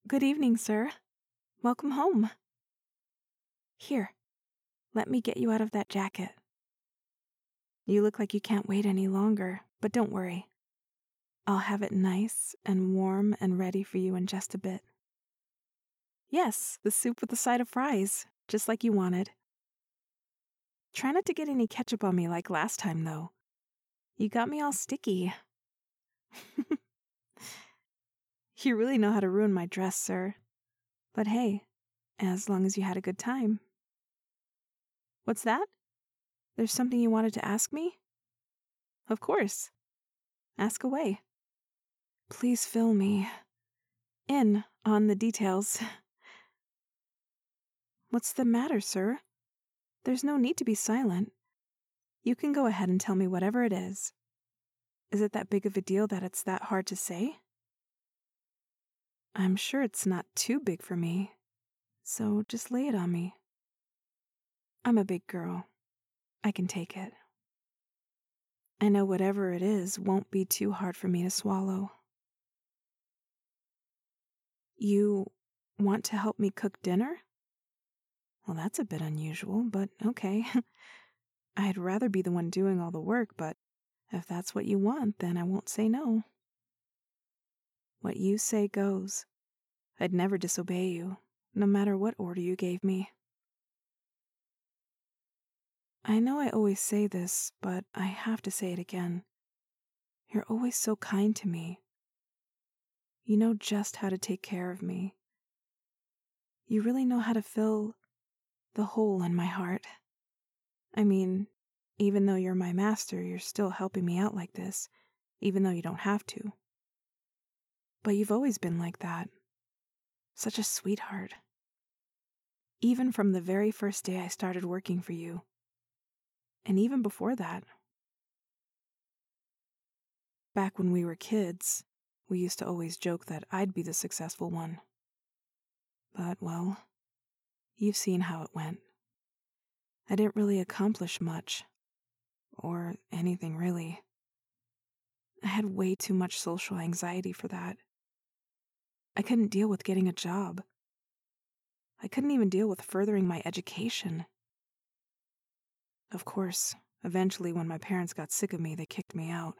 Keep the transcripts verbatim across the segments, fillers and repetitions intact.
Good evening, sir. Welcome home. Here, let me get you out of that jacket. You look like you can't wait any longer, but don't worry. I'll have it nice and warm and ready for you in just a bit. Yes, the soup with a side of fries, just like you wanted. Try not to get any ketchup on me like last time, though. You got me all sticky. You really know how to ruin my dress, sir. But hey, as long as you had a good time. What's that? There's something you wanted to ask me? Of course. Ask away. Please fill me in on the details. What's the matter, sir? There's no need to be silent. You can go ahead and tell me whatever it is. Is it that big of a deal that it's that hard to say? I'm sure it's not too big for me, so just lay it on me. I'm a big girl. I can take it. I know whatever it is won't be too hard for me to swallow. You want to help me cook dinner? Well, that's a bit unusual, but okay. I'd rather be the one doing all the work, but if that's what you want, then I won't say no. What you say goes. I'd never disobey you, no matter what order you gave me. I know I always say this, but I have to say it again. You're always so kind to me. You know just how to take care of me. You really know how to fill the hole in my heart. I mean, even though you're my master, you're still helping me out like this, even though you don't have to. But you've always been like that. Such a sweetheart. Even from the very first day I started working for you. And even before that. Back when we were kids, we used to always joke that I'd be the successful one. But, well, you've seen how it went. I didn't really accomplish much. Or anything, really. I had way too much social anxiety for that. I couldn't deal with getting a job. I couldn't even deal with furthering my education. Of course, eventually when my parents got sick of me, they kicked me out.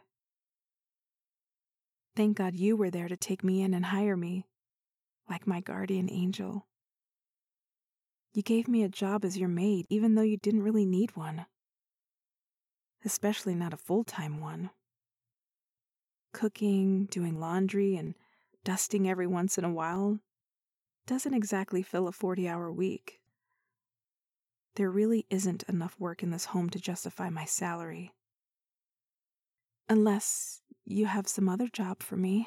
Thank God you were there to take me in and hire me, like my guardian angel. You gave me a job as your maid, even though you didn't really need one. Especially not a full-time one. Cooking, doing laundry, and dusting every once in a while doesn't exactly fill a forty-hour week. There really isn't enough work in this home to justify my salary. Unless you have some other job for me.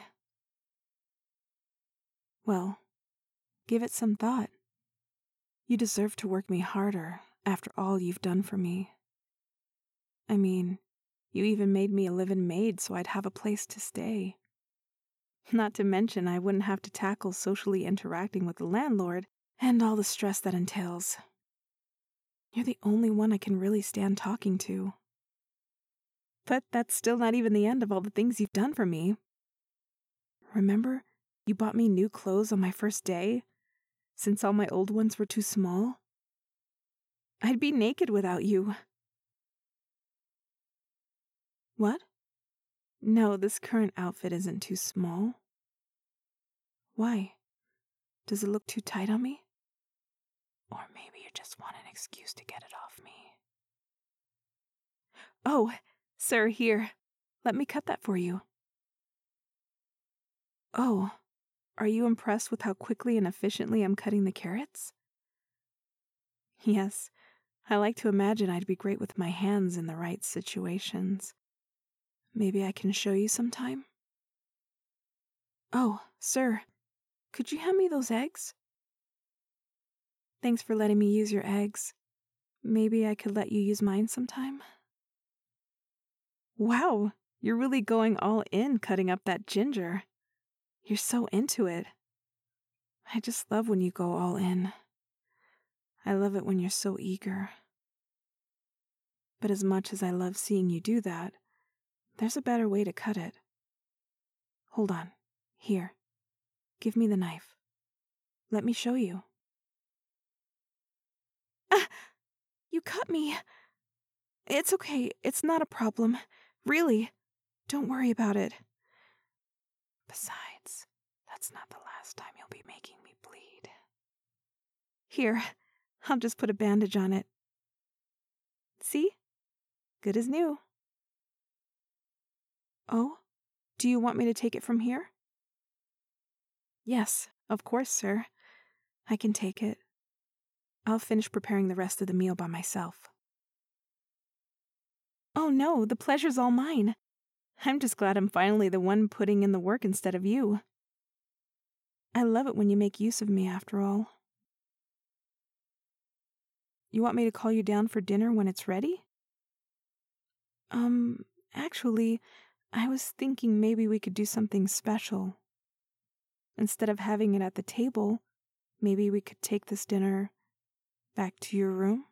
Well, give it some thought. You deserve to work me harder after all you've done for me. I mean, you even made me a live-in maid so I'd have a place to stay. Not to mention I wouldn't have to tackle socially interacting with the landlord and all the stress that entails. You're the only one I can really stand talking to. But that's still not even the end of all the things you've done for me. Remember, you bought me new clothes on my first day, since all my old ones were too small? I'd be naked without you. What? No, this current outfit isn't too small. Why? Does it look too tight on me? Or maybe you just want an excuse to get it off me. Oh, sir, here. Let me cut that for you. Oh, are you impressed with how quickly and efficiently I'm cutting the carrots? Yes, I like to imagine I'd be great with my hands in the right situations. Maybe I can show you sometime? Oh, sir, could you hand me those eggs? Thanks for letting me use your eggs. Maybe I could let you use mine sometime? Wow, you're really going all in cutting up that ginger. You're so into it. I just love when you go all in. I love it when you're so eager. But as much as I love seeing you do that, there's a better way to cut it. Hold on. Here. Give me the knife. Let me show you. Ah! You cut me. It's okay. It's not a problem. Really. Don't worry about it. Besides, that's not the last time you'll be making me bleed. Here, I'll just put a bandage on it. See? Good as new. Oh? Do you want me to take it from here? Yes, of course, sir. I can take it. I'll finish preparing the rest of the meal by myself. Oh no, the pleasure's all mine. I'm just glad I'm finally the one putting in the work instead of you. I love it when you make use of me, after all. You want me to call you down for dinner when it's ready? Um, actually, I was thinking maybe we could do something special. Instead of having it at the table, maybe we could take this dinner back to your room?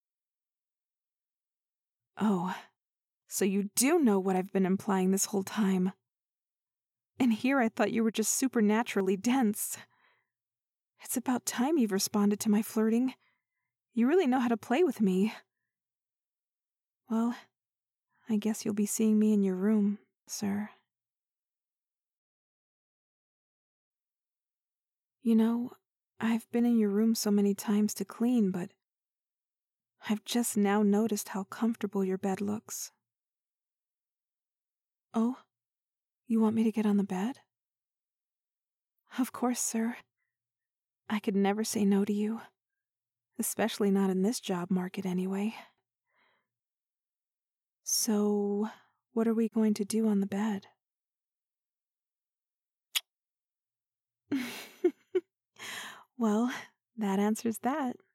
Oh, so you do know what I've been implying this whole time. And here I thought you were just supernaturally dense. It's about time you've responded to my flirting. You really know how to play with me. Well, I guess you'll be seeing me in your room, sir. You know, I've been in your room so many times to clean, but I've just now noticed how comfortable your bed looks. Oh, you want me to get on the bed? Of course, sir. I could never say no to you. Especially not in this job market, anyway. So, what are we going to do on the bed? Well, that answers that.